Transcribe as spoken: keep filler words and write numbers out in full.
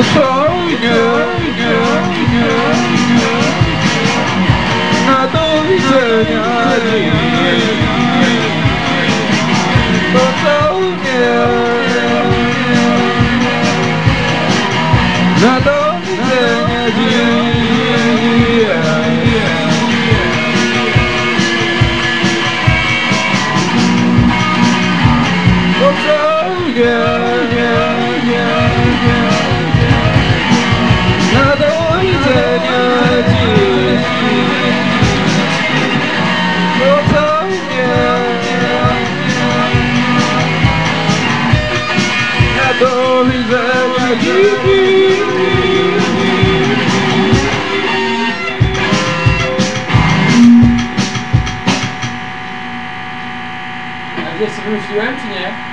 spokojnie, nie, nie, nie. Na do widzenia dziś. Spokojnie, na do widzenia dziś. Spokojnie, nie, nie, nie. Na do widzenia dziś. Spokojnie, na do widzenia dziś. A gdzieś sobie wymyśliłem, czy nie?